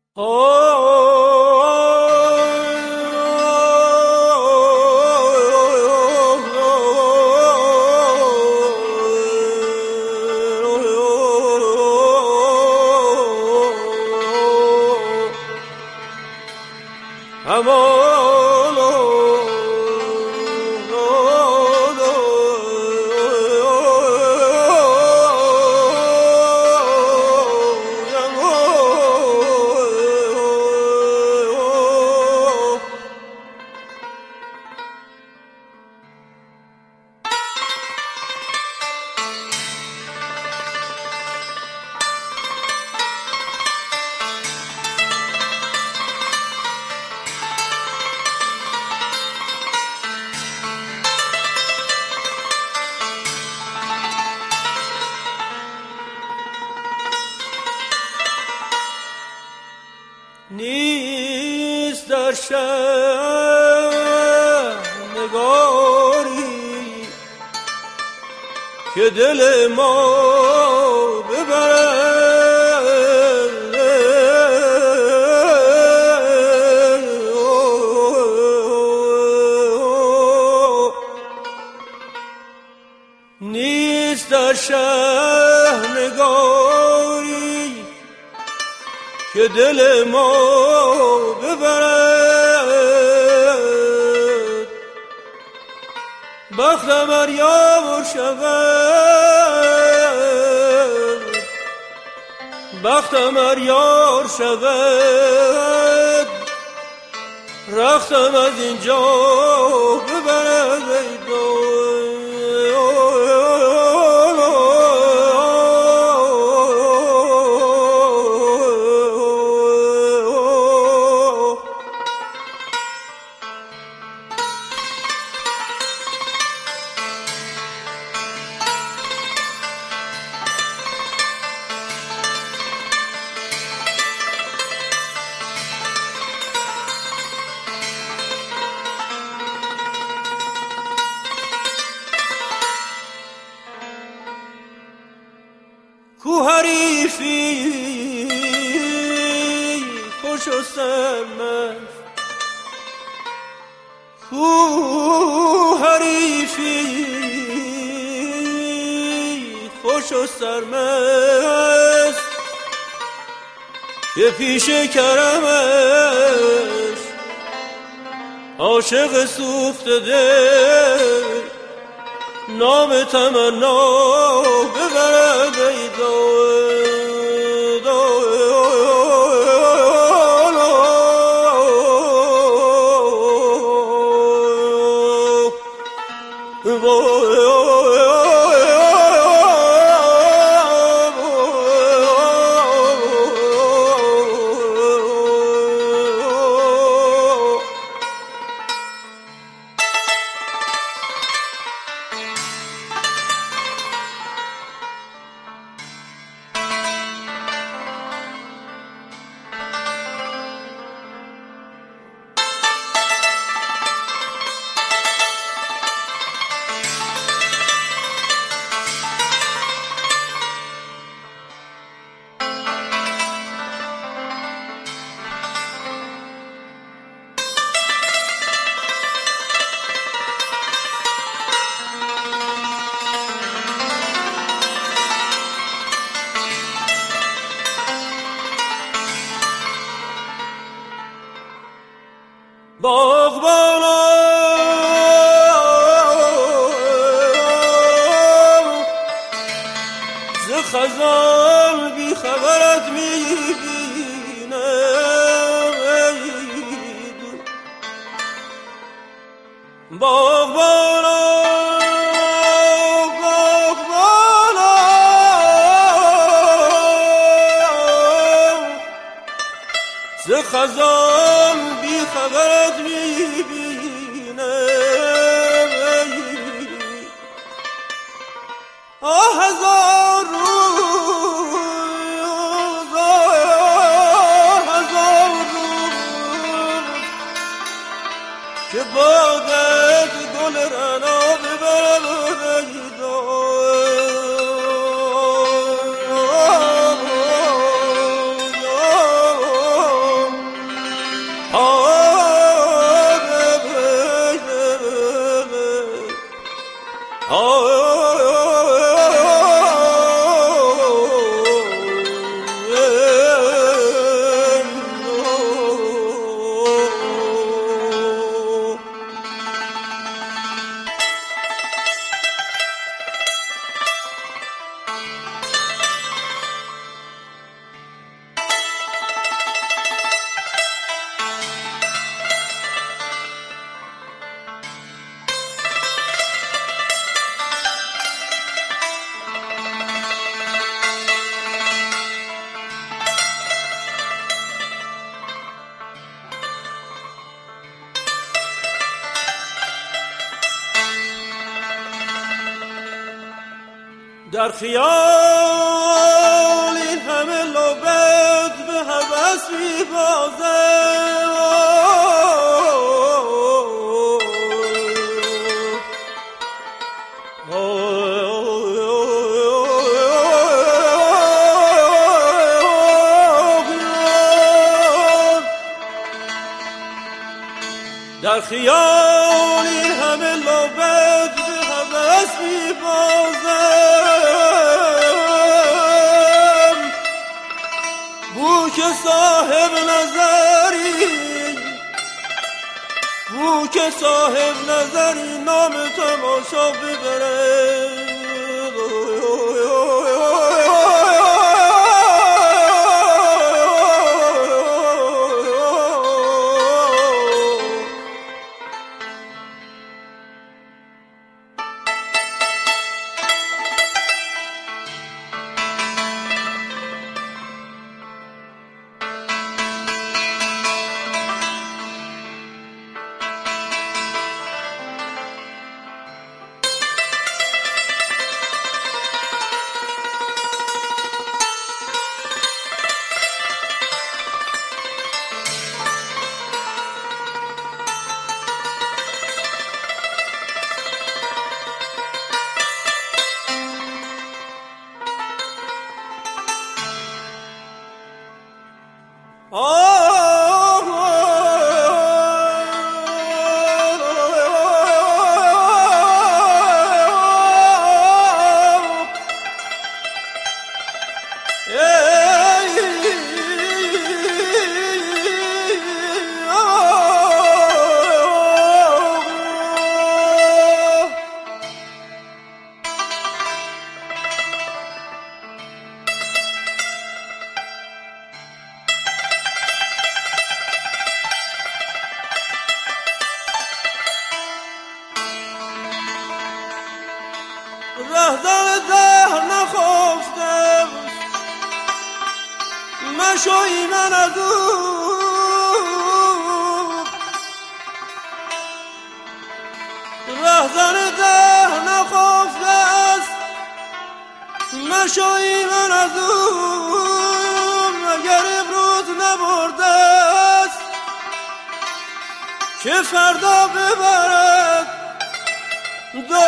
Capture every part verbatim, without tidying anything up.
نیست در شهر نگاری که دل ما ببرد، نیست در شهر نگاری که دل ما ببرد، بختم ار یار شود، بختم ار یار شود، رختم از اینجا ببرد ای دو. کو حریفی خوش و سرمست، کو حریفی خوش و سرمست که پیش کرمش عاشق سوخته دل نام تمنا ببرد ای دو. باغبانم ز خزان بی خبرت میبینم، باغبانم باغبانم ز خزان بی خبرت میبینم، آه هزار روز، آه هزار روز که باغت گل رعنا ببرد ای دار. در خیال این همه لبت به هوس میبازه در خیال این همه لبت به هوس میبازم بو که صاحب نظری بو که صاحب نظری نام تماشا ببره رهزن ده نخفتم مشوی من از او رهزن ده نخفته است مشوی من از او مگر امروز نبرده است که فردا ببرد دو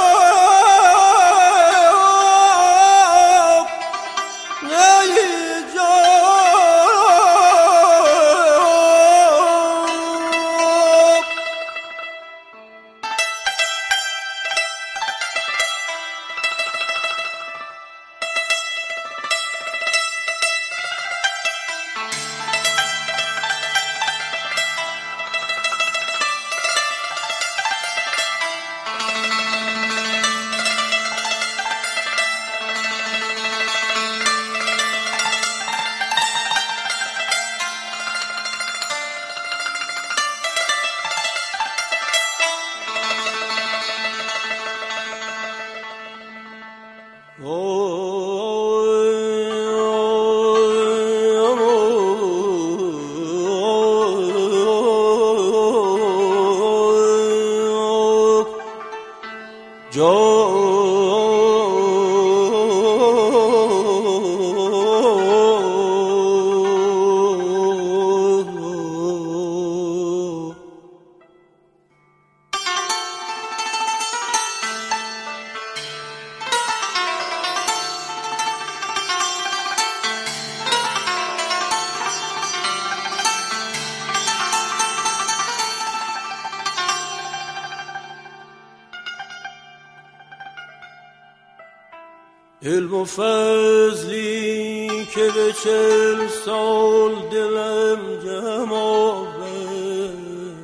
علم و فضلی که به چل سال دلم جمع آورد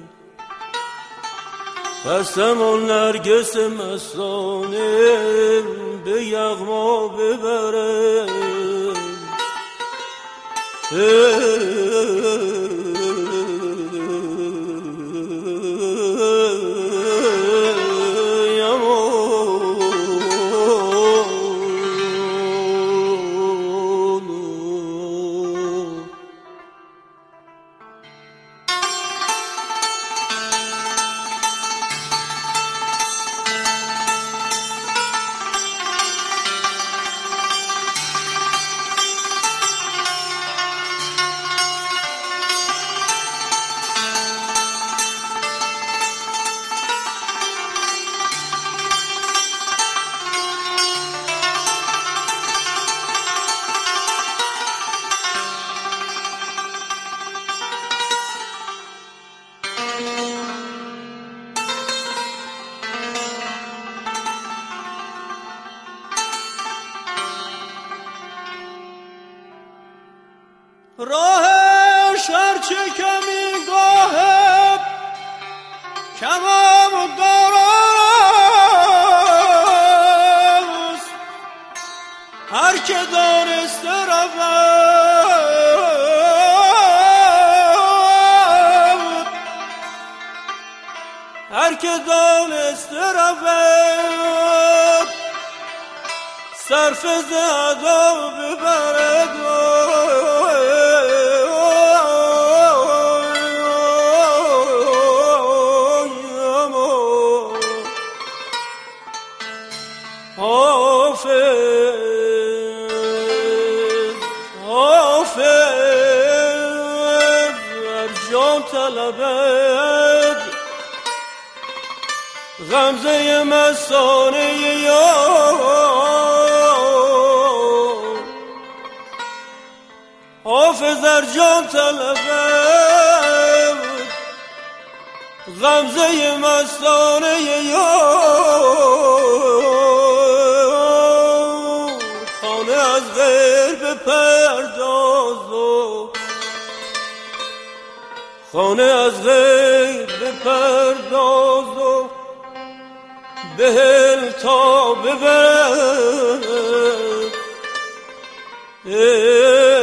قسم و نرگس مستانه به یغما ببرم هرچه کمی گاه کمم دارست، هر که دانسته رود، هر که دانسته رود، صرف زدا ببرد. طلبت غمزه مستانه یار، حافظ ار جان طلبت غمزه مستانه یار، خانه از غیر بپرداز و خانه از غیر بپرداز و بهل تا ببرد.